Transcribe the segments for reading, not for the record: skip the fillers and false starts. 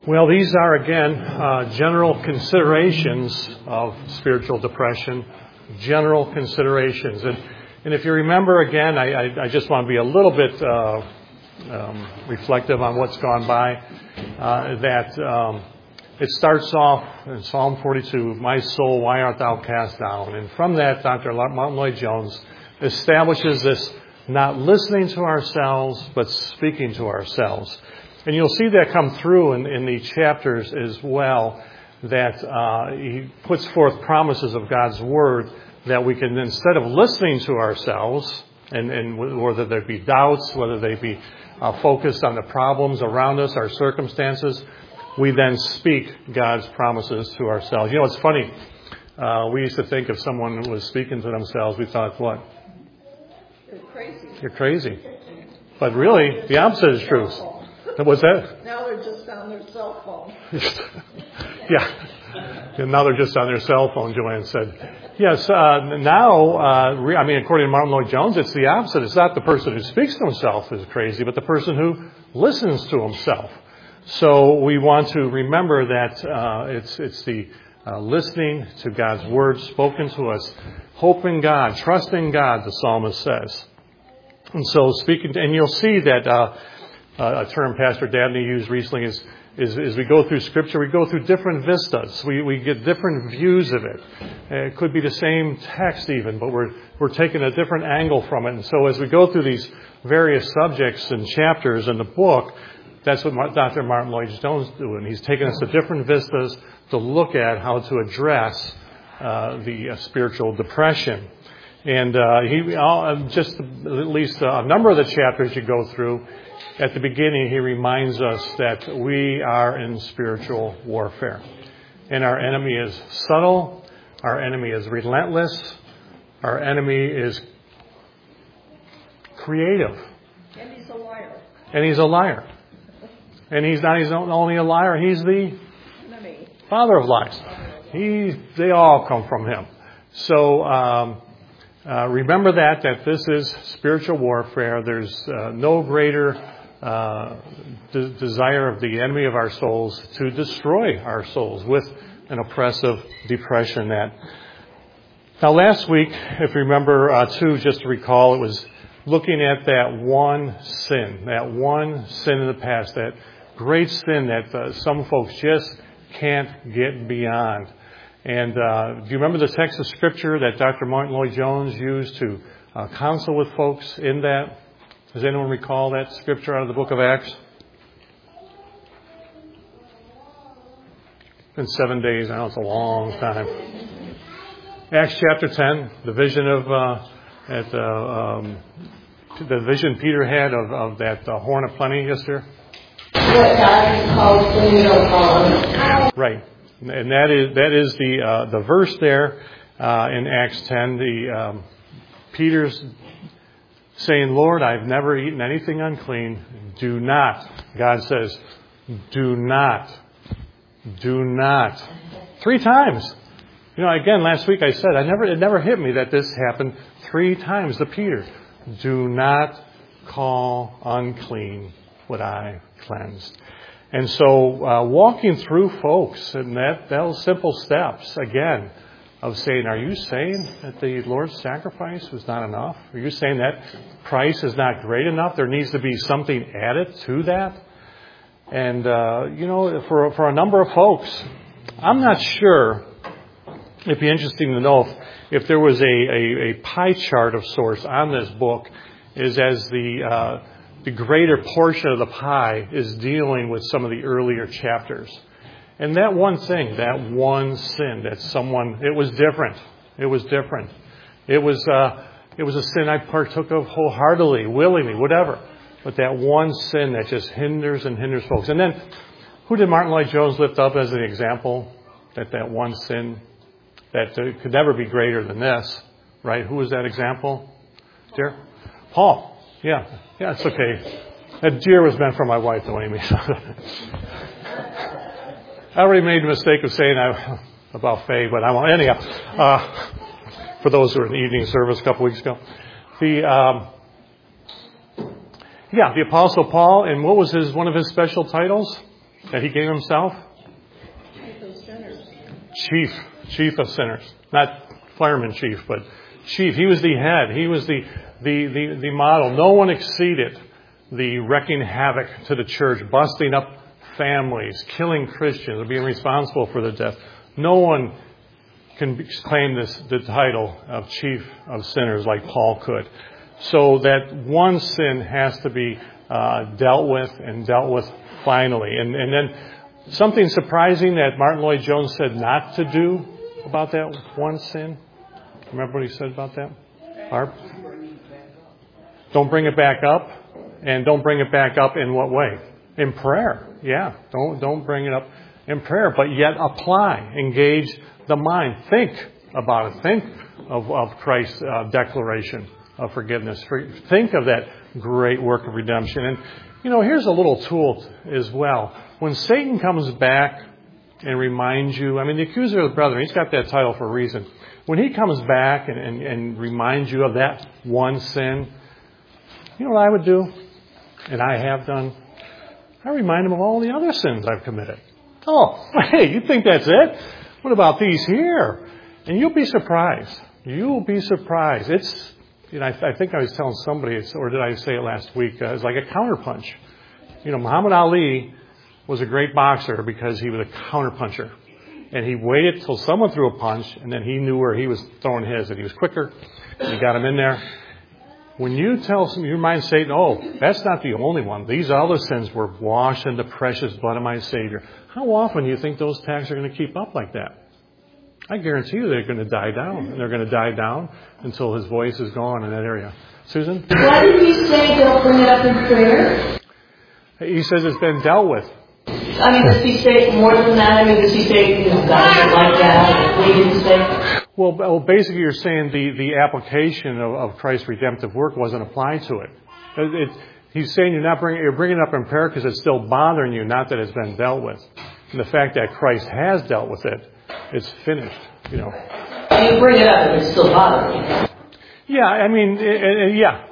Well, these are, again, general considerations of spiritual depression, general considerations. And if you remember, again, I just want to be a little bit reflective on what's gone by, it starts off in Psalm 42, "My soul, why art thou cast down?" And from that, Dr. Martin Lloyd-Jones establishes this not listening to ourselves, but speaking to ourselves. And you'll see that come through in the chapters as well, that he puts forth promises of God's Word that we can, instead of listening to ourselves, and whether there be doubts, whether they be focused on the problems around us, our circumstances, we then speak God's promises to ourselves. You know, it's funny. We used to think if someone was speaking to themselves, we thought, what? You're crazy. You're crazy. But really, the opposite is true. What's that? Now they're just on their cell phone. Yeah. And now they're just on their cell phone, Joanne said. Yes, now, according to Martin Lloyd-Jones, it's the opposite. It's not the person who speaks to himself is crazy, but the person who listens to himself. So we want to remember that it's the listening to God's Word spoken to us, hope in God, trust in God, the psalmist says. And so and you'll see that a term Pastor Dabney used recently is as we go through Scripture, we go through different vistas. We get different views of it. It could be the same text even, but we're taking a different angle from it. And so as we go through these various subjects and chapters in the book, that's what Dr. Martin Lloyd-Jones is doing. He's taking us to different vistas to look at how to address the spiritual depression. And just at least a number of the chapters you go through, at the beginning, he reminds us that we are in spiritual warfare. And our enemy is subtle. Our enemy is relentless. Our enemy is creative. And he's a liar. And he's a liar. And he's not only a liar, he's the father of lies. They all come from him. So remember that this is spiritual warfare. There's no greater desire of the enemy of our souls to destroy our souls with an oppressive depression. Now last week, if you remember, just to recall, it was looking at that one sin in the past, that great sin that some folks just can't get beyond. And do you remember the text of Scripture that Dr. Martin Lloyd-Jones used to counsel with folks in that? Does anyone recall that Scripture out of the book of Acts? It's been 7 days. I know it's a long time. Acts chapter 10, the vision of the vision Peter had of that horn of plenty yesterday. What God calls the Right. And that is the verse there in Acts 10. Peter's saying, "Lord, I've never eaten anything unclean. Do not." God says, "Do not. Do not." 3 times. You know, again, last week I said it never hit me that this happened 3 times to Peter. Do not call unclean what I cleansed. And so walking through, folks, and those simple steps, again, of saying, are you saying that the Lord's sacrifice was not enough? Are you saying that price is not great enough? There needs to be something added to that? And, for a number of folks, I'm not sure. It'd be interesting to know if there was a pie chart of sorts on this book, is as the greater portion of the pie is dealing with some of the earlier chapters. And that one thing, that one sin that it was different. It was different. It was a sin I partook of wholeheartedly, willingly, whatever. But that one sin that just hinders folks. And then, who did Martin Lloyd-Jones lift up as an example? That one sin that could never be greater than this, right? Who was that example? Dear? Paul. Yeah, it's okay. That deer was meant for my wife, though, Amy. I already made the mistake of saying about Faye, but I won't. Anyhow, for those who were in the evening service a couple weeks ago. The Apostle Paul, and what was one of his special titles? that he gave himself? Chief of sinners. Not fireman chief, but chief. He was the head. He was the model. No one exceeded the wrecking havoc to the church, busting up families, killing Christians, being responsible for their death. No one can claim the title of chief of sinners like Paul could. So that one sin has to be dealt with finally. And then something surprising that Martin Lloyd-Jones said not to do about that one sin. Remember what he said about that? Barb? Don't bring it back up. And don't bring it back up in what way? In prayer. Yeah. Don't bring it up in prayer, but yet apply, engage the mind. Think about it. Think of Christ's declaration of forgiveness. Think of that great work of redemption. And, here's a little tool as well. When Satan comes back and reminds you, the accuser of the brethren, he's got that title for a reason. When he comes back and reminds you of that one sin, you know what I would do? And I have done? I remind him of all the other sins I've committed. Oh, hey, you think that's it? What about these here? And you'll be surprised. You'll be surprised. It's, I think I was telling somebody, or did I say it last week? It's like a counterpunch. Muhammad Ali was a great boxer because he was a counterpuncher. And he waited till someone threw a punch, and then he knew where he was throwing his, and he was quicker, and he got him in there. When you tell your mind, Satan, oh, that's not the only one. These other sins were washed in the precious blood of my Savior. How often do you think those attacks are going to keep up like that? I guarantee you they're going to die down. And they're going to die down until his voice is gone in that area. Susan? Why did he say don't bring it up in prayer? He says it's been dealt with. Does he say more than that? Does he say, God doesn't like that? What did he say? Well, basically you're saying the application of Christ's redemptive work wasn't applied to it. He's saying you're bringing it up in prayer because it's still bothering you, not that it's been dealt with. And the fact that Christ has dealt with it, it's finished, You bring it up and it's still bothering you. Yeah, yeah.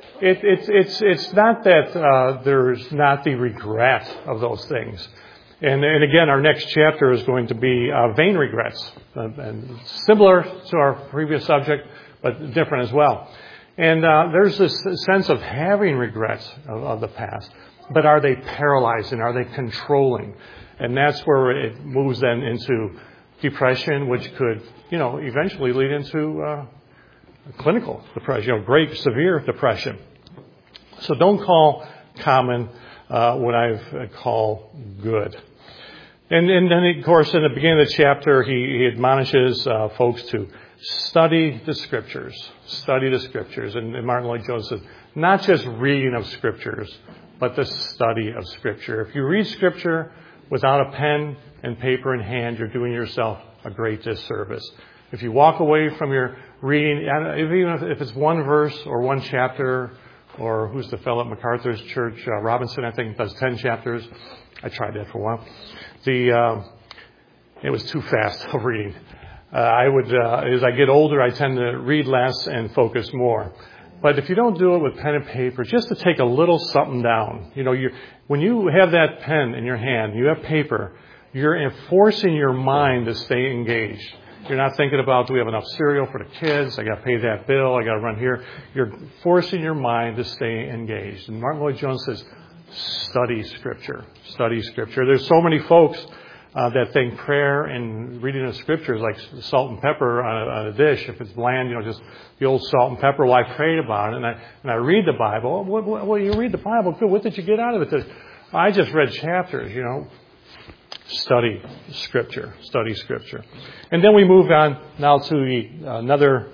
It's not that there's not the regret of those things. And again, our next chapter is going to be vain regrets, and similar to our previous subject, but different as well. And there's this sense of having regrets of the past, but are they paralyzing? Are they controlling? And that's where it moves then into depression, which could, eventually lead into clinical depression, great severe depression. So don't call common what I've call good. And then, of course, in the beginning of the chapter, he admonishes folks to study the Scriptures. Study the Scriptures. And Martin Lloyd-Jones says, not just reading of Scriptures, but the study of Scripture. If you read Scripture without a pen and paper in hand, you're doing yourself a great disservice. If you walk away from your reading, even if it's one verse or one chapter, or who's the fellow at MacArthur's Church, Robinson, I think, does 10 chapters. I tried that for a while. It was too fast of reading. As I get older, I tend to read less and focus more. But if you don't do it with pen and paper, just to take a little something down, when you have that pen in your hand, you have paper, you're forcing your mind to stay engaged. You're not thinking about, do we have enough cereal for the kids? I got to pay that bill. I got to run here. You're forcing your mind to stay engaged. And Martin Lloyd-Jones says, study Scripture. Study Scripture. There's so many folks that think prayer and reading of Scripture is like salt and pepper on a dish. If it's bland, just the old salt and pepper. Well, I prayed about it, and I read the Bible. Well, you read the Bible. Good. What did you get out of it? I just read chapters, Study Scripture. Study Scripture. And then we move on now to another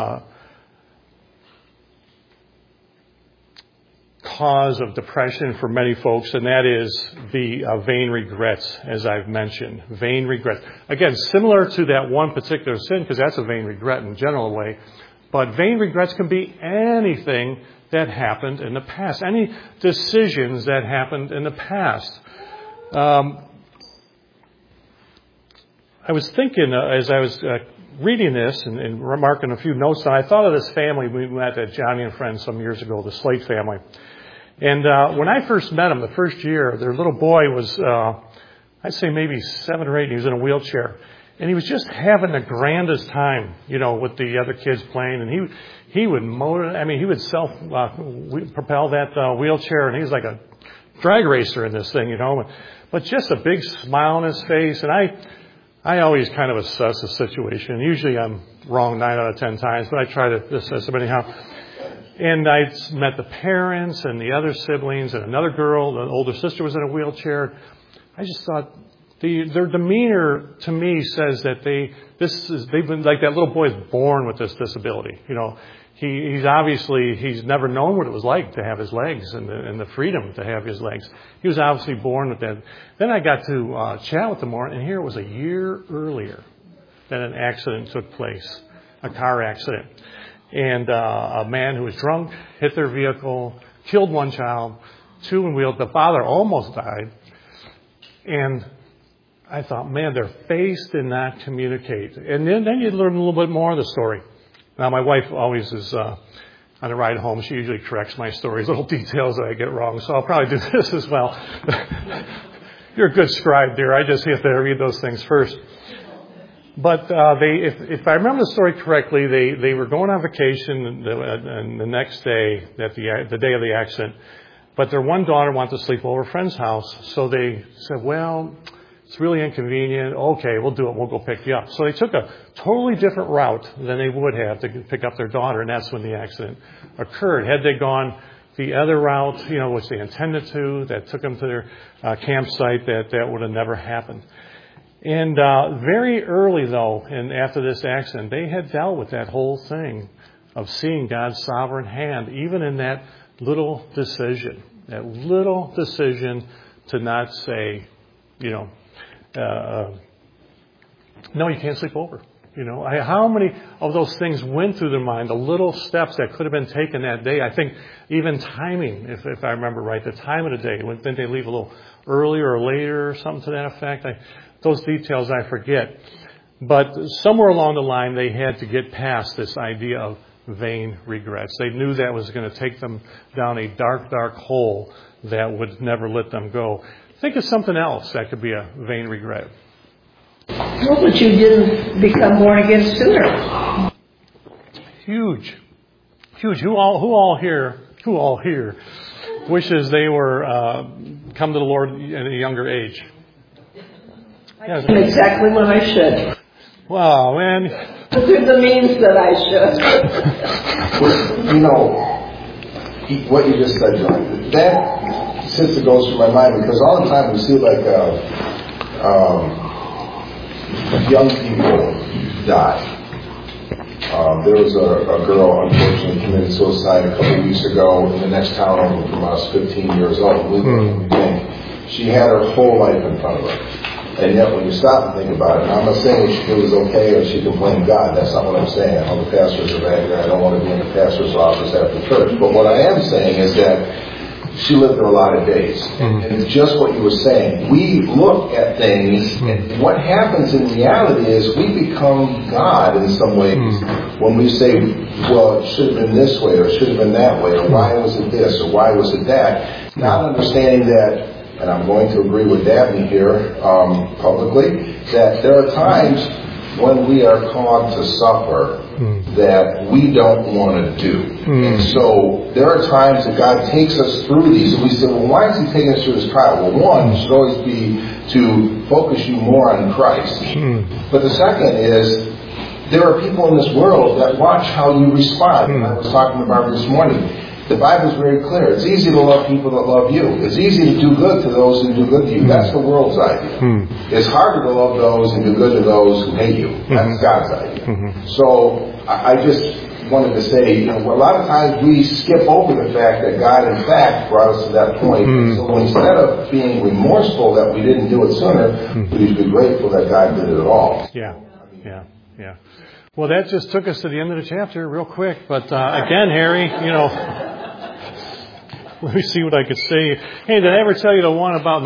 cause of depression for many folks, and that is the vain regrets, as I've mentioned. Vain regrets. Again, similar to that one particular sin, because that's a vain regret in a general way. But vain regrets can be anything that happened in the past. Any decisions that happened in the past. I was thinking as I was reading this and remarking a few notes, and I thought of this family we met at Johnny and Friends some years ago, the Slate family. And when I first met him, the first year, their little boy was, I'd say maybe 7 or 8, and he was in a wheelchair. And he was just having the grandest time, with the other kids playing. And he would he would self-propel that wheelchair, and he was like a drag racer in this thing, But just a big smile on his face. And I always kind of assess the situation. Usually I'm wrong 9 out of 10 times, but I try to assess it anyhow. And I met the parents and the other siblings and another girl. The older sister was in a wheelchair. I just thought their demeanor to me says that they've been like that little boy is born with this disability. He's never known what it was like to have his legs and the freedom to have his legs. He was obviously born with that. Then I got to chat with them more, and here it was a year earlier that an accident took place, a car accident. And a man who was drunk hit their vehicle, killed one child, 2 in wheeled. The father almost died. And I thought, man, their face did not communicate. And then you learn a little bit more of the story. Now, my wife always is, on the ride home, she usually corrects my stories, little details that I get wrong. So I'll probably do this as well. You're a good scribe, dear. I just have to read those things first. But if I remember the story correctly, they were going on vacation and the next day, the day of the accident. But their one daughter wanted to sleep over a friend's house. So they said, well, it's really inconvenient. Okay, we'll do it. We'll go pick you up. So they took a totally different route than they would have to pick up their daughter. And that's when the accident occurred. Had they gone the other route, which they intended to, that took them to their campsite, that would have never happened. And very early, though, and after this accident, they had dealt with that whole thing of seeing God's sovereign hand, even in that little decision to not say, no, you can't sleep over. How many of those things went through their mind, the little steps that could have been taken that day? I think even timing, if I remember right, the time of the day. Didn't they leave a little earlier or later or something to that effect? Those details I forget. But somewhere along the line, they had to get past this idea of vain regrets. They knew that was going to take them down a dark, dark hole that would never let them go. Think of something else that could be a vain regret. Well, but you didn't become born again sooner. Huge. Who all here wishes they were come to the Lord at a younger age? Yes. Exactly when I should. Wow, man. Through the means that I should. What you just said, John, that since it goes through my mind, because all the time we see young people die. There was a girl, unfortunately, committed suicide a couple of weeks ago in the next town over from us, 15 years old. She had her whole life in front of her. And yet when you stop and think about it, and I'm not saying it was okay or she can blame God. That's not what I'm saying. All the pastors are back there. I don't want to be in the pastor's office after church. But what I am saying is that she lived through a lot of days. And it's just what you were saying. We look at things, and what happens in reality is we become God in some ways when we say, well, it should have been this way or it should have been that way, or why was it this or why was it that. Not understanding that, and I'm going to agree with Dabney here publicly, that there are times when we are called to suffer that we don't want to do. And so there are times that God takes us through these, and we say, well, why is He taking us through this trial? Well, one, it should always be to focus you more on Christ. But the second is, there are people in this world that watch how you respond. And I was talking about this morning. The Bible is very clear. It's easy to love people that love you. It's easy to do good to those who do good to you. That's the world's idea. It's harder to love those and do good to those who hate you. That's God's idea. So I just wanted to say, a lot of times we skip over the fact that God, in fact, brought us to that point. So instead of being remorseful that we didn't do it sooner, we should be grateful that God did it at all. Yeah. Well, that just took us to the end of the chapter real quick. But again, Harry, let me see what I could say. Hey, did I ever tell you the one about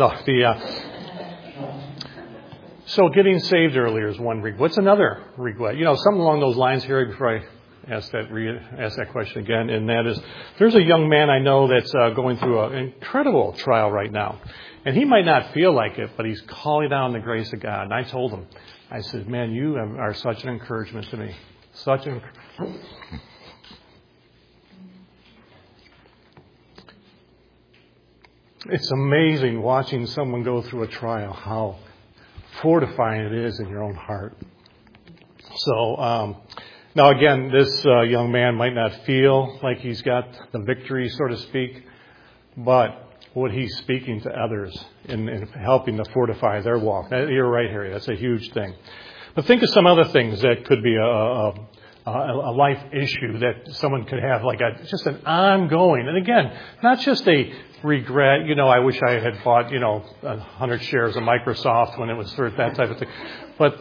so getting saved earlier is one regret. What's another regret? Something along those lines, Harry, before I ask that question again, and that is, there's a young man I know that's going through an incredible trial right now, and he might not feel like it, but he's calling down the grace of God. And I told him, I said, man, you are such an encouragement to me. It's amazing watching someone go through a trial, how fortifying it is in your own heart. So, now again, this young man might not feel like he's got the victory, so to speak, but what he's speaking to others and helping to fortify their walk. You're right, Harry. That's a huge thing. But think of some other things that could be a life issue that someone could have, like just an ongoing. And again, not just a regret. I wish I had bought 100 shares of Microsoft when it was sort of that type of thing. But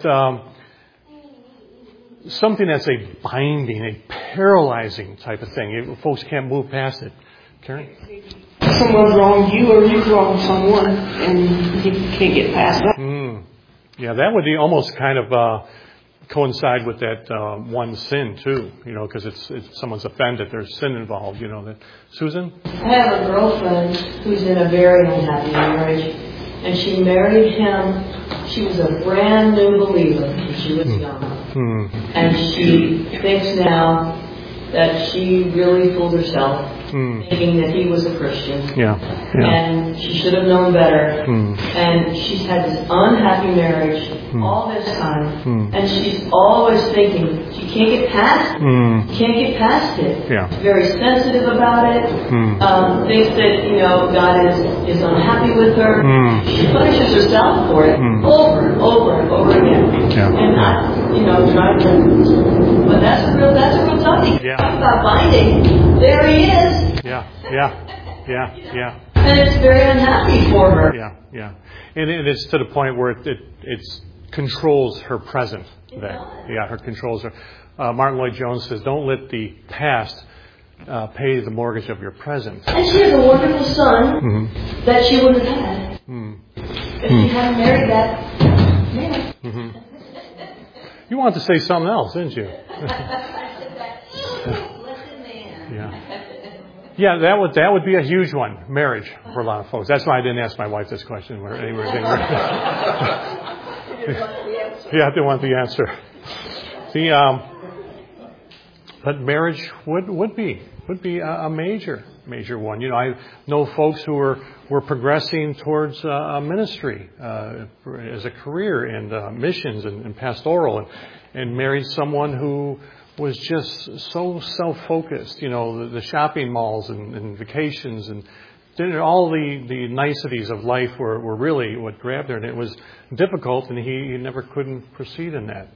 something that's a binding, a paralyzing type of thing. Folks can't move past it. Karen? Someone wronged you or you wronged someone and you can't get past that. Yeah, that would be almost kind of coincide with that one sin too, because it's someone's offended, there's sin involved, that. Susan? I have a girlfriend who's in a very unhappy marriage, and she married him. She was a brand new believer when she was young. And she thinks now that she really fooled herself, thinking that he was a Christian. Yeah. And she should have known better. And she's had this unhappy marriage all this time. And she's always thinking she can't get past it. Can't get past it. Yeah. Very sensitive about it. Thinks that, God is unhappy with her. She punishes herself for it over and over and over again. Yeah. And not, trying to. But that's a real tough. Yeah. Talk about binding. There he is. Yeah. And it's very unhappy for her. Yeah. And it's to the point where it controls her present. Her controls her. Martin Lloyd-Jones says, don't let the past pay the mortgage of your present. And she has a wonderful son that she wouldn't have had if she hadn't married that man. You wanted to say something else, didn't you? Yeah, that would be a huge one, marriage, for a lot of folks. That's why I didn't ask my wife this question. Yeah, I didn't want the answer. But marriage would be a major one. I know folks who were progressing towards a ministry as a career and missions and pastoral, and married someone who was just so self-focused. The shopping malls and vacations and all the niceties of life were really what grabbed her, and it was difficult, and he never couldn't proceed in that.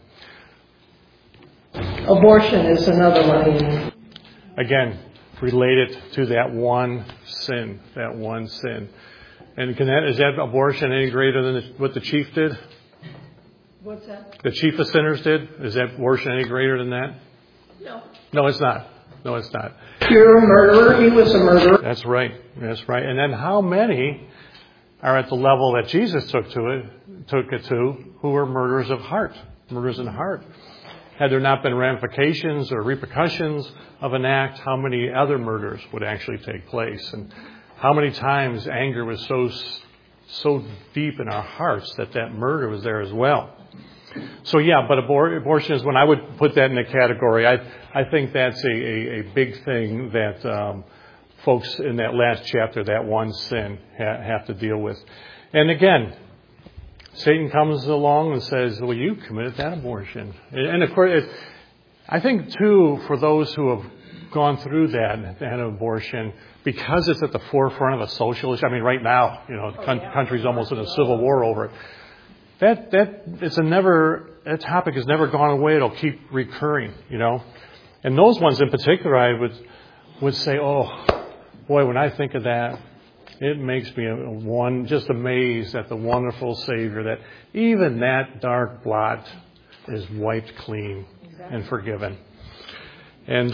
Abortion is another one. Again, related to that one sin. And is that abortion any greater than what the chief did? What's that? The chief of sinners did? Is that abortion any greater than that? No. No, it's not. You're a murderer. He was a murderer. That's right. And then how many are at the level that Jesus took it to, who were murderers in heart? Had there not been ramifications or repercussions of an act, how many other murders would actually take place? And how many times anger was so deep in our hearts that murder was there as well? So but abortion is when I would put that in a category. I think that's a big thing that folks in that last chapter, that one sin, have to deal with. And again, Satan comes along and says, well, you committed that abortion. And of course, I think too, for those who have gone through that abortion, because it's at the forefront of a social issue. I mean, right now, the country's almost in a civil war over it. That topic has never gone away. It'll keep recurring, And those ones in particular, I would say, oh, boy, when I think of that, it makes me just amazed at the wonderful Savior, that even that dark blot is wiped clean and forgiven. And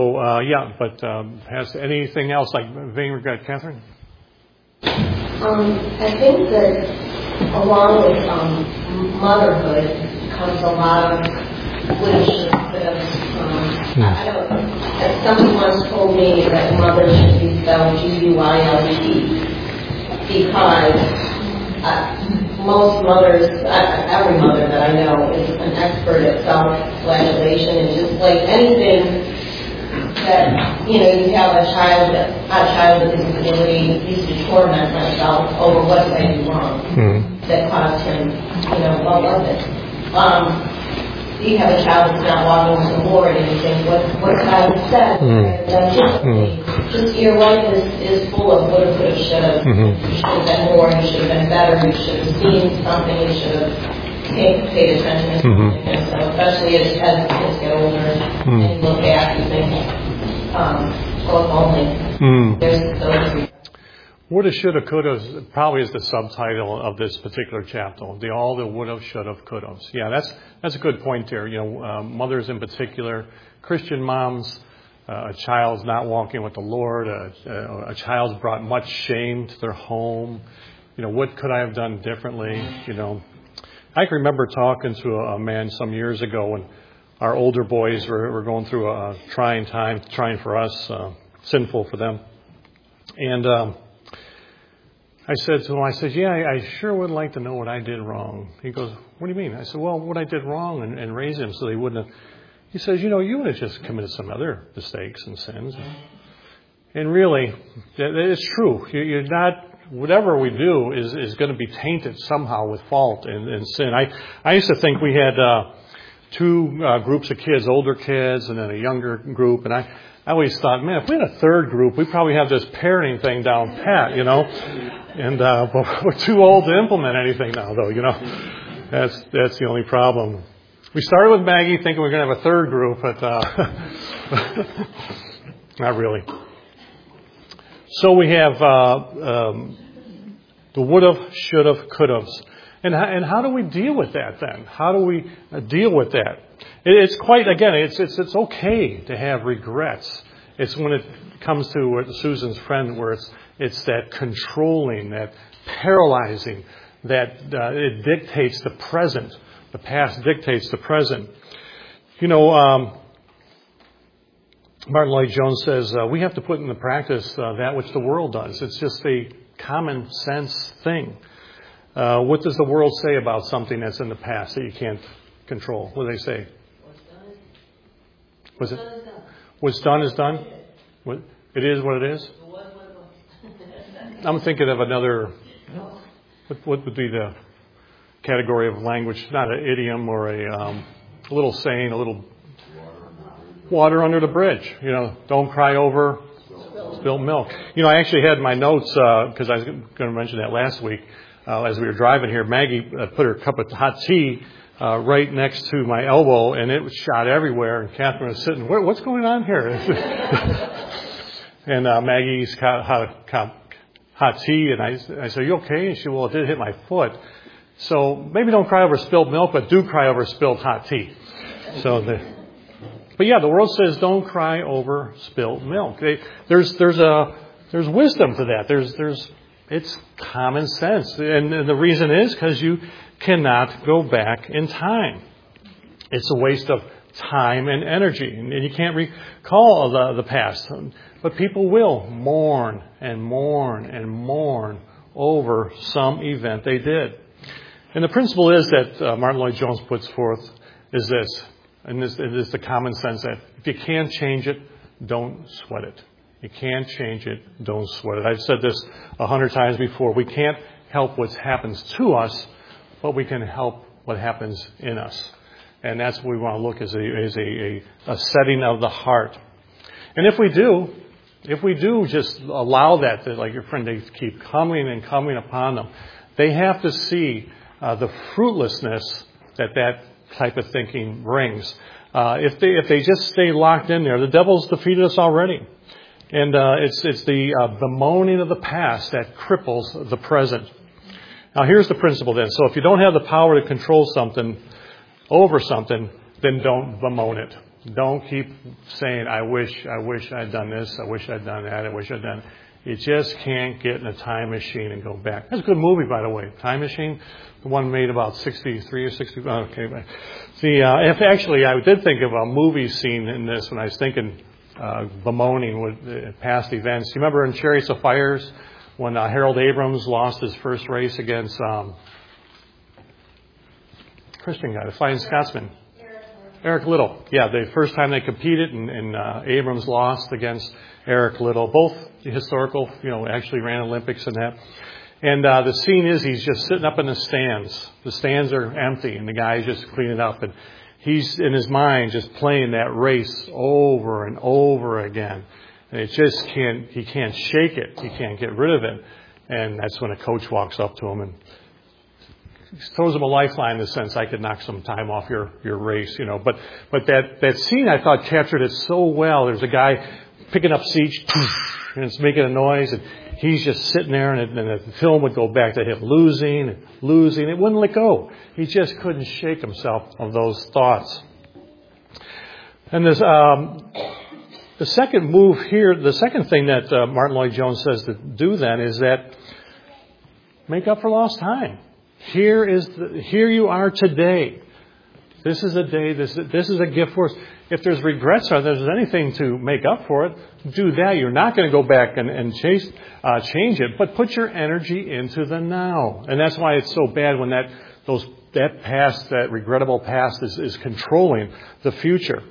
has anything else like Vayner, Catherine? I think that along with motherhood comes a lot of which I don't, someone once told me that mother should be spelled G-U-I-L-E because most mothers, every mother that I know is an expert at self-flagellation, and just like anything that, you have a child with a disability used to torment myself over what did I do wrong that caused him, what was it? You have a child that's not walking with the Lord and you think, what God said, just your life is full of woulda, coulda, shoulda. You should have been more, you should have been better, you should have seen something, you should have paid attention to something. And so especially as kids get older and you look back and think, if only there's those. Woulda, shoulda, coulda probably is the subtitle of this particular chapter. All the woulda, shoulda, couldas. Yeah, that's a good point there. Mothers in particular, Christian moms, a child's not walking with the Lord, a child's brought much shame to their home. What could I have done differently? I can remember talking to a man some years ago when our older boys were going through a trying time, trying for us, sinful for them. And I said to him, I sure would like to know what I did wrong. He goes, what do you mean? I said, well, what I did wrong and raise him so they wouldn't have. He says, you would have just committed some other mistakes and sins. And really, it's true. You're not, whatever we do is going to be tainted somehow with fault and sin. I used to think we had two groups of kids, older kids and then a younger group. And I always thought, man, if we had a third group, we'd probably have this parenting thing down pat, And but we're too old to implement anything now, though. That's the only problem. We started with Maggie thinking we we're going to have a third group, but not really. So we have the woulda, shoulda, couldas, and how do we deal with that then? How do we deal with that? It's quite, again, it's okay to have regrets. It's when it comes to Susan's friend where it's that controlling, that paralyzing, that it dictates the present. The past dictates the present. Martin Lloyd-Jones says we have to put into practice that which the world does. It's just a common sense thing. What does the world say about something that's in the past that you can't control? What do they say? What's done is done? It is what it is? I'm thinking of another, what would be the category of language? Not an idiom or a little saying, a little water under the bridge. Don't cry over spilled milk. I actually had my notes, because I was going to mention that last week, as we were driving here. Maggie put her cup of hot tea right next to my elbow, and it was shot everywhere. And Catherine was sitting, what's going on here? And Maggie's hot tea, and I said, are you okay? And she said, well, it did hit my foot. So maybe don't cry over spilled milk, but do cry over spilled hot tea. But yeah, the world says don't cry over spilled milk. There's wisdom to that. It's common sense, and the reason is because you cannot go back in time. It's a waste of time and energy, and you can't recall the past. But people will mourn and mourn and mourn over some event they did. And the principle is that Martin Lloyd-Jones puts forth is this, and this is the common sense that if you can't change it, don't sweat it. You can't change it, don't sweat it. I've said this 100 times before. We can't help what happens to us, but we can help what happens in us. And that's what we want to look as a setting of the heart. And if we do just allow that, like your friend, they keep coming and coming upon them, they have to see the fruitlessness that type of thinking brings. If they just stay locked in there, the devil's defeated us already. And it's the bemoaning of the past that cripples the present. Now here's the principle then. So if you don't have the power to control something, over something, then don't bemoan it. Don't keep saying, I wish I'd done this, I wish I'd done that, I wish I'd done. You just can't get in a time machine and go back. That's a good movie, by the way. Time Machine. The one made about 63 or 60. Okay, but actually, I did think of a movie scene in this when I was thinking bemoaning with past events. You remember in Chariots of Fires when Harold Abrams lost his first race against Christian guy, the Flying Scotsman, Eric Liddell. Yeah, the first time they competed, and Abrams lost against Eric Liddell. Both historical, actually ran Olympics and that. And the scene is he's just sitting up in the stands. The stands are empty, and the guy's just cleaning up. And he's, in his mind, just playing that race over and over again. And he can't shake it. He can't get rid of it. And that's when a coach walks up to him and throws him a lifeline in the sense, I could knock some time off your race, But that scene, I thought, captured it so well. There's a guy picking up seats, and it's making a noise, and he's just sitting there, and the film would go back to him losing. It wouldn't let go. He just couldn't shake himself of those thoughts. And there's the second move here, the second thing that Martin Lloyd-Jones says to do then is that make up for lost time. Here you are today. This is a day, this is a gift for us. If there's regrets or there's anything to make up for it, do that. You're not going to go back and change it, but put your energy into the now. And that's why it's so bad when that regrettable past is controlling the future.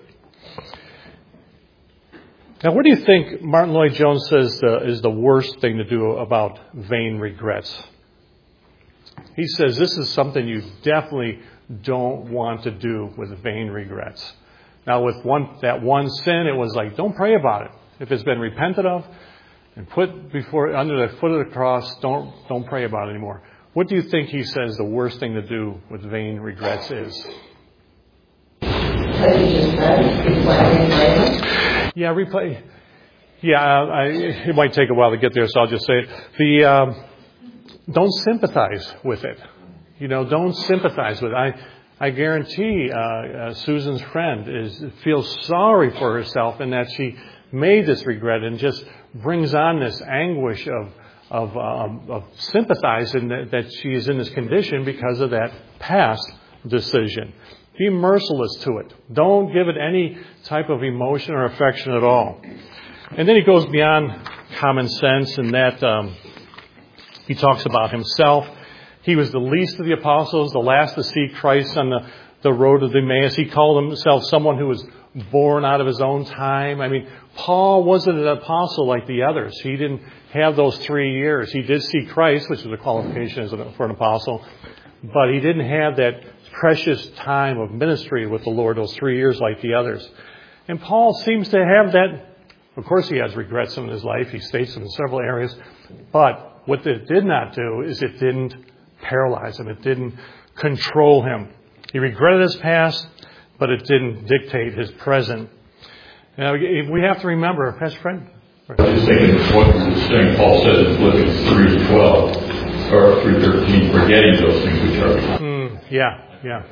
Now, what do you think Martin Lloyd-Jones says is the worst thing to do about vain regrets? He says this is something you definitely don't want to do with vain regrets. Now, with that one sin, it was like, don't pray about it. If it's been repented of and put under the foot of the cross, don't pray about it anymore. What do you think he says the worst thing to do with vain regrets is? Yeah, replay. Yeah, it might take a while to get there, so I'll just say it. Don't sympathize with it. Don't sympathize with it. I guarantee Susan's friend feels sorry for herself in that she made this regret and just brings on this anguish of sympathizing that she is in this condition because of that past decision. Be merciless to it. Don't give it any type of emotion or affection at all. And then he goes beyond common sense in that he talks about himself. He was the least of the apostles, the last to see Christ on the road of Emmaus. He called himself someone who was born out of his own time. I mean, Paul wasn't an apostle like the others. He didn't have those 3 years. He did see Christ, which was a qualification for an apostle, but he didn't have that precious time of ministry with the Lord, those 3 years like the others. And Paul seems to have that. Of course, he has regrets in his life. He states them in several areas. But what it did not do is it didn't paralyze him. It didn't control him. He regretted his past, but it didn't dictate his present. Now, we have to remember, Pastor Fred? I was just thinking of what St. Paul says in Philippians 3:12 or 3:13, forgetting those things which are behind. Yeah.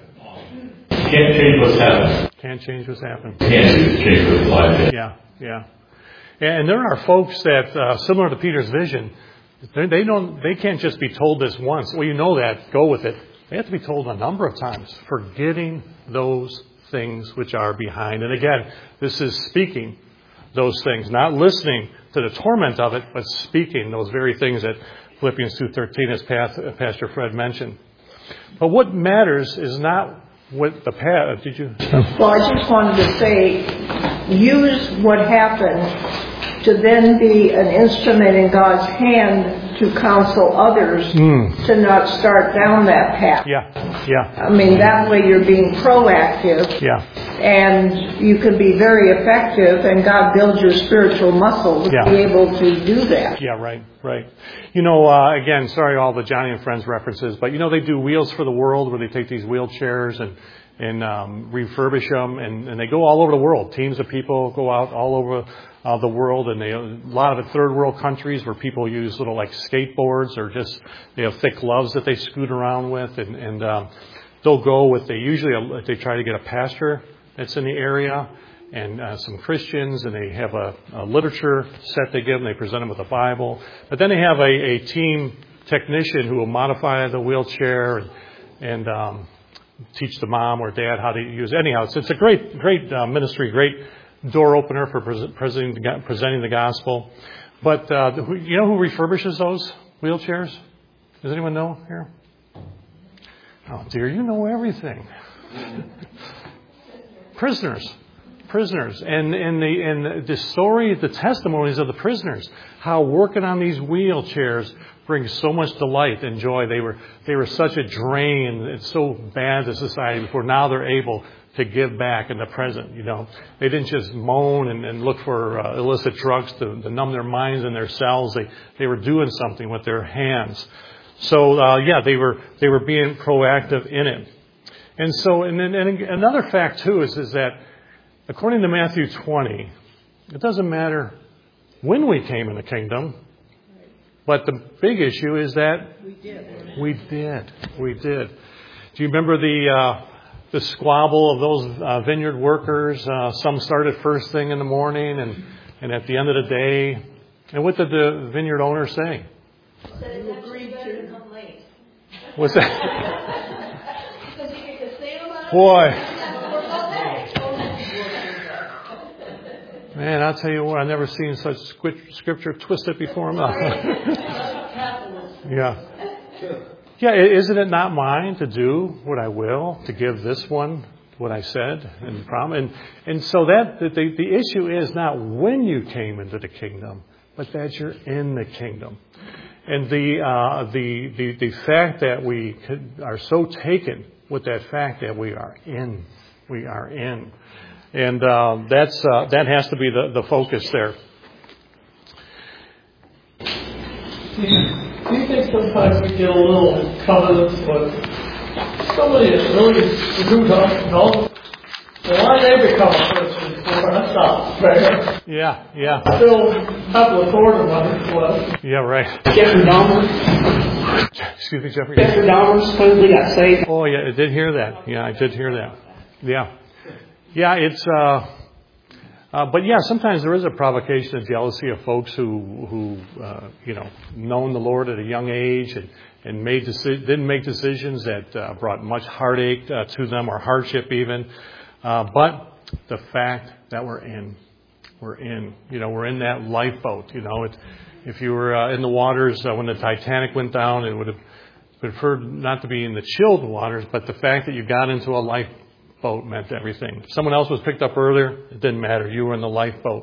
Can't change what's happened. Can't change what's happened. Can't change what's life. Yeah. And there are folks that, similar to Peter's vision, they can't just be told this once. Well, you know that. Go with it. They have to be told a number of times, forgetting those things which are behind. And again, this is speaking those things, not listening to the torment of it, but speaking those very things that Philippians 2:13, as Pastor Fred mentioned. But what matters is not what the past. Did you? Well, I just wanted to say, use what happened to then be an instrument in God's hand to counsel others to not start down that path. Yeah. I mean, that way you're being proactive. Yeah. And you can be very effective, and God builds your spiritual muscle to be able to do that. Yeah, right. Again, sorry all the Johnny and Friends references, but they do Wheels for the World where they take these wheelchairs and refurbish them, and they go all over the world. Teams of people go out all over the world, and a lot of the third world countries where people use little like skateboards or just they have thick gloves that they scoot around with, and they'll go with they try to get a pastor that's in the area and some Christians, and they have a literature set they give them. They present them with a Bible, but then they have a team technician who will modify the wheelchair and teach the mom or dad how to use it. Anyhow, it's a great ministry, great door opener for presenting the gospel. But you know who refurbishes those wheelchairs? Does anyone know here? Oh dear, you know everything. Prisoners, and the story, the testimonies of the prisoners, how working on these wheelchairs brings so much delight and joy. They were such a drain. It's so bad to society before. Now they're able to give back in the present. You know, they didn't just moan and look for illicit drugs to numb their minds and their cells. They were doing something with their hands. So they were being proactive in it. And so, and another fact too is that according to Matthew 20, it doesn't matter when we came in the kingdom, but the big issue is that we did. Do you remember the squabble of those vineyard workers? Some started first thing in the morning, and at the end of the day, and what did the vineyard owner say? You agreed to come late. What's that? Because you get to save them on Boy. it. Man, I'll tell you what, I've never seen such scripture twisted before. Yeah, isn't it not mine to do what I will, to give this one what I said and promise? And so that the issue is not when you came into the kingdom, but that you're in the kingdom. And the fact that we are so taken with that fact that we are in. And that has to be the focus there. Do you think sometimes we get a little covenant with somebody that's really screwed up, you know? Why they become a Christian? That's not fair. Yeah. Still a couple of quarter months left. Yeah, right. Jeffrey Dahmer. Excuse me, Jeffrey. Jeffrey Dahmer supposedly got saved. Oh, yeah, I did hear that. Yeah, I did hear that. Yeah, it's... but yeah, sometimes there is a provocation of jealousy of folks who known the Lord at a young age and didn't make decisions that brought much heartache to them or hardship even. But the fact that we're in, we're in that lifeboat. You know, if you were in the waters when the Titanic went down, it would have preferred not to be in the chilled waters, but the fact that you got into a lifeboat meant everything. If someone else was picked up earlier, it didn't matter. You were in the lifeboat.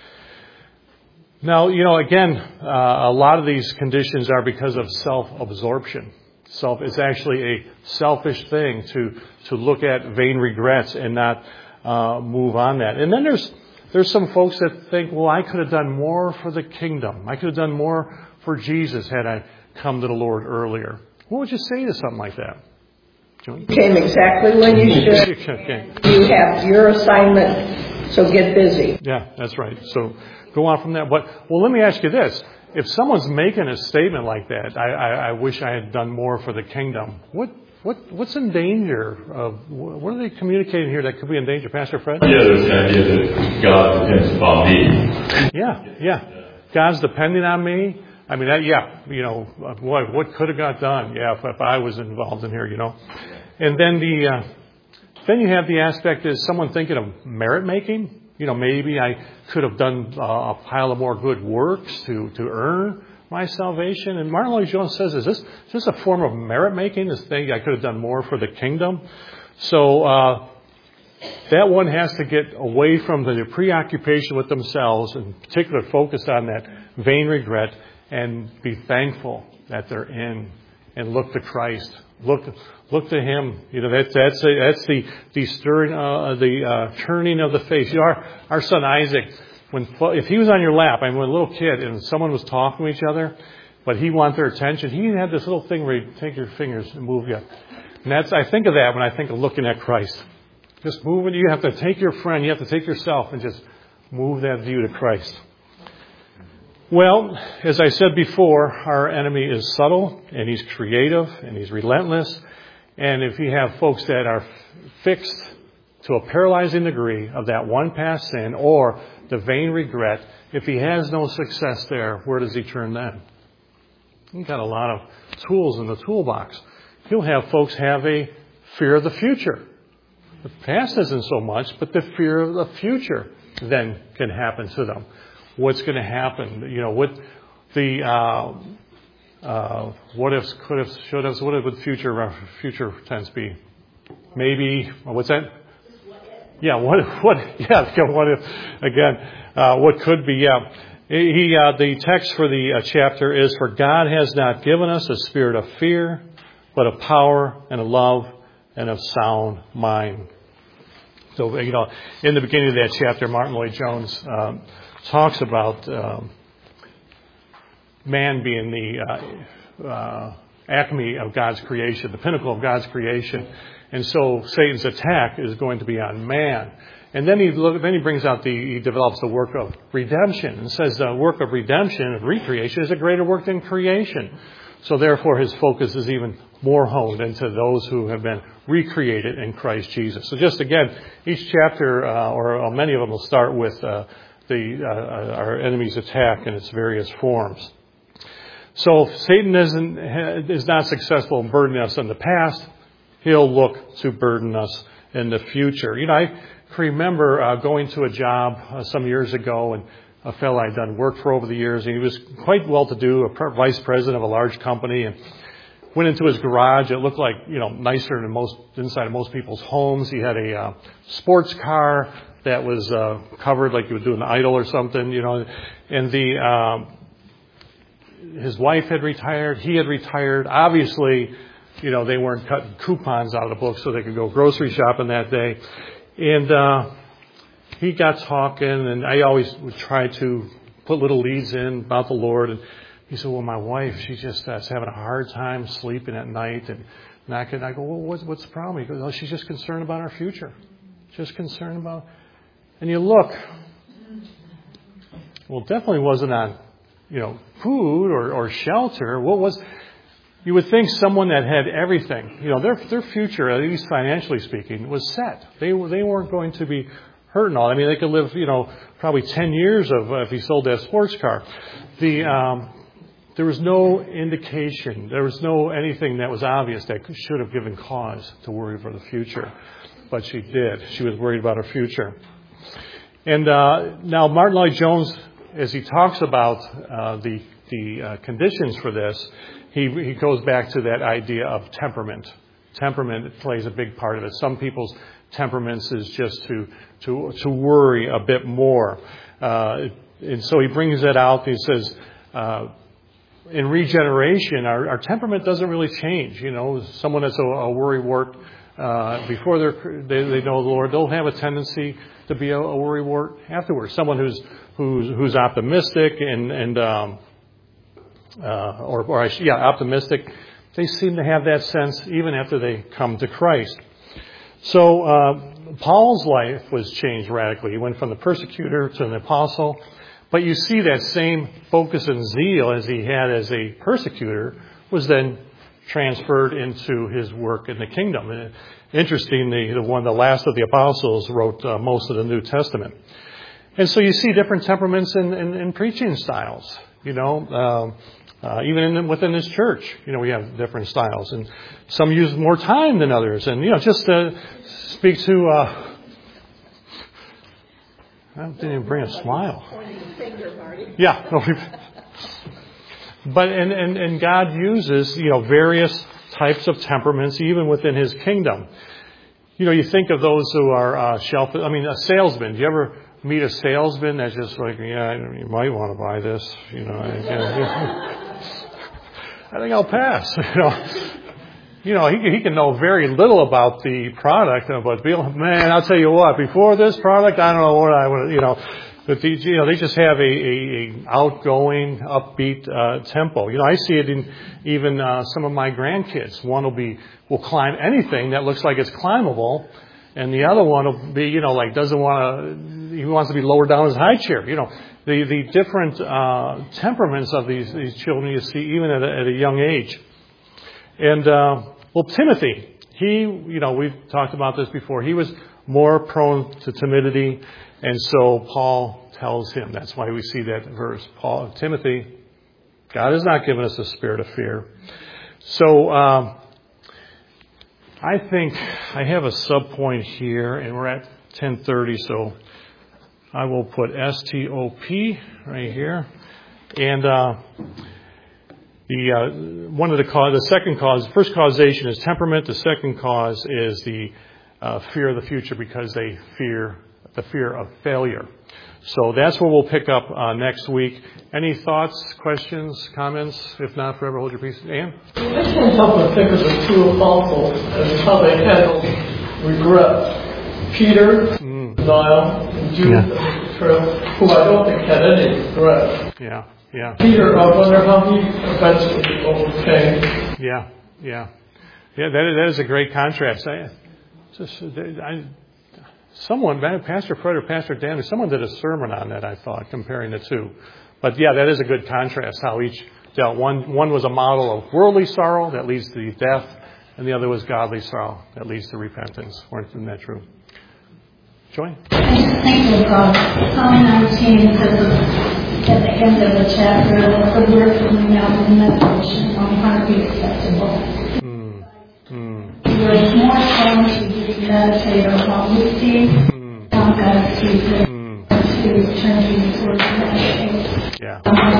Now, again, a lot of these conditions are because of self-absorption. It's actually a selfish thing to look at vain regrets and not move on that. And then there's some folks that think, well, I could have done more for the kingdom. I could have done more for Jesus had I come to the Lord earlier. What would you say to something like that? You came exactly when you should. Okay. You have your assignment, so get busy. Yeah, that's right. So go on from that. But, let me ask you this. If someone's making a statement like that, I wish I had done more for the kingdom, what's in danger of, what are they communicating here that could be in danger? Pastor Fred? Yeah, there's the idea that God depends upon me. Yeah. God's depending on me. I mean, what could have got done? Yeah, if I was involved in here, And then then you have the aspect is someone thinking of merit making. Maybe I could have done a pile of more good works to earn my salvation. And Martin Lloyd-Jones says, is this a form of merit making? This thing I could have done more for the kingdom. So that one has to get away from the preoccupation with themselves, and in particular focus on that vain regret, and be thankful that they're in, and look to Christ. Look to Him. That's the stirring, the turning of the face. Our son Isaac, if he was on your lap, when a little kid and someone was talking to each other, but he wanted their attention, he had this little thing where he'd take your fingers and move you. And I think of that when I think of looking at Christ. Just moving. You have to take your friend, you have to take yourself, and just move that view to Christ. Well, as I said before, our enemy is subtle, and he's creative, and he's relentless. And if you have folks that are fixed to a paralyzing degree of that one past sin or the vain regret, if he has no success there, where does he turn then? He's got a lot of tools in the toolbox. he'll have folks have a fear of the future. The past isn't so much, but the fear of the future then can happen to them. What's going to happen? What the what ifs, could ifs, should ifs. What would future tense be? Maybe. What's that? Yeah. What? Yeah. What if? Again. What could be? Yeah. The text for the chapter is, "For God has not given us a spirit of fear, but of power and of love and of sound mind." So, in the beginning of that chapter, Martin Lloyd-Jones talks about man being the acme of God's creation, the pinnacle of God's creation. And so Satan's attack is going to be on man. And then he develops the work of redemption and says the work of redemption, of recreation, is a greater work than creation. So therefore his focus is even more honed into those who have been recreated in Christ Jesus. So just again, each chapter, or many of them, will start with our enemy's attack in its various forms. So if Satan is not successful in burdening us in the past, he'll look to burden us in the future. I can remember going to a job some years ago, and a fellow I'd done work for over the years, and he was quite well-to-do, a vice president of a large company, and went into his garage. It looked like, nicer than inside of most people's homes. He had a sports car that was covered like you would do an Idol or something, and his wife had retired. He had retired. Obviously, they weren't cutting coupons out of the book so they could go grocery shopping that day. And he got talking, and I always would try to put little leads in about the Lord. And he said, "Well, my wife, she just is having a hard time sleeping at night." And I go, "Well, what's the problem?" He goes, "Oh, she's just concerned about our future. Just concerned about..." And you look, well, it definitely wasn't on, food or shelter. What was... You would think someone that had everything, their future, at least financially speaking, was set. They weren't going to be hurting all. I mean, they could live, probably 10 years if he sold that sports car. There was no indication. There was no anything that was obvious that should have given cause to worry for the future. But she did. She was worried about her future. And now Martin Lloyd-Jones, as he talks about the conditions for this, he goes back to that idea of temperament. Temperament plays a big part of it. Some people's temperaments is just to worry a bit more. And so he brings that out. He says, in regeneration, our temperament doesn't really change. Someone that's a worrywart, before they know the Lord, they'll have a tendency to be a worrywart afterwards. Someone who's optimistic optimistic. They seem to have that sense even after they come to Christ. So Paul's life was changed radically. He went from the persecutor to an apostle. But you see that same focus and zeal as he had as a persecutor was then transferred into his work in the kingdom. And interestingly, the last of the apostles wrote most of the New Testament. And so you see different temperaments in preaching styles. Even within this church, we have different styles, and some use more time than others. And just to speak to, I didn't even bring a smile. Yeah, but and God uses various types of temperaments even within His kingdom. You think of those who are a salesman. Do you ever meet a salesman that's just like, yeah, you might want to buy this, I think I'll pass, he can know very little about the product, but man, I'll tell you what, before this product, I don't know what I would, but they just have a outgoing, upbeat tempo. I see it in even some of my grandkids. One will climb anything that looks like it's climbable, and the other one will be, he wants to be lower down his high chair. The different temperaments of these children you see even at a young age. And, Timothy, we've talked about this before. He was more prone to timidity, and so Paul tells him. That's why we see that verse. Timothy, God has not given us a spirit of fear. So, I think I have a sub-point here, and we're at 10:30, so I will put STOP right here. And the second cause, first causation is temperament. The second cause is the fear of the future, because they fear the fear of failure. So that's where we'll pick up next week. Any thoughts, questions, comments? If not, forever hold your peace. Ann? I can't help but think of the two apostles and how they handled regret. Peter, denial, and Judas, who I don't think had any regret. Yeah. Peter, I wonder how he eventually overcame. Yeah. That is a great contrast. Someone, Pastor Fred or Pastor Dan, someone did a sermon on that, I thought, comparing the two. But yeah, that is a good contrast, how each dealt. One was a model of worldly sorrow that leads to death, and the other was godly sorrow that leads to repentance. Isn't that true? Joy? Thank you, God. Psalm 19 says at the end of the chapter, let the word from the mouth and meditation on heart be acceptable. There's more time to meditate on what we see, on God's secret, to turn towards meditate. Yeah.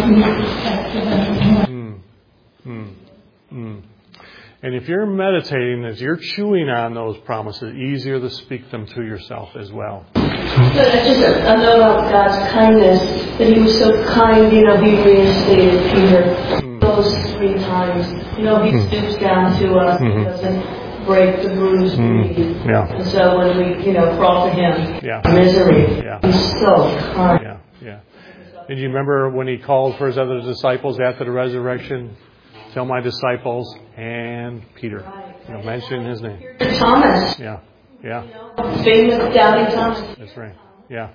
And if you're meditating, as you're chewing on those promises, easier to speak them to yourself as well. But just a note about God's kindness, that He was so kind, He reinstated Peter those 3 times. He stoops down to us, He doesn't break the bruised reed. Yeah. And so when we, crawl to Him, misery, He's so kind. Yeah. And you remember when He called for His other disciples after the resurrection? Tell my disciples and Peter. Mention his name. Thomas. Yeah. Famous doubting Thomas. That's right. Yeah.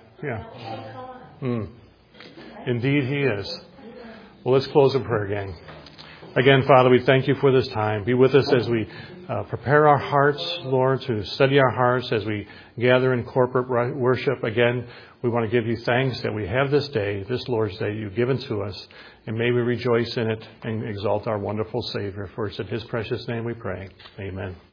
Indeed He is. Well, let's close in prayer, gang. Again, Father, we thank You for this time. Be with us as we prepare our hearts, Lord, to study our hearts as we gather in corporate worship. Again, we want to give You thanks that we have this day, this Lord's Day You've given to us, and may we rejoice in it and exalt our wonderful Savior. For it's in His precious name we pray. Amen.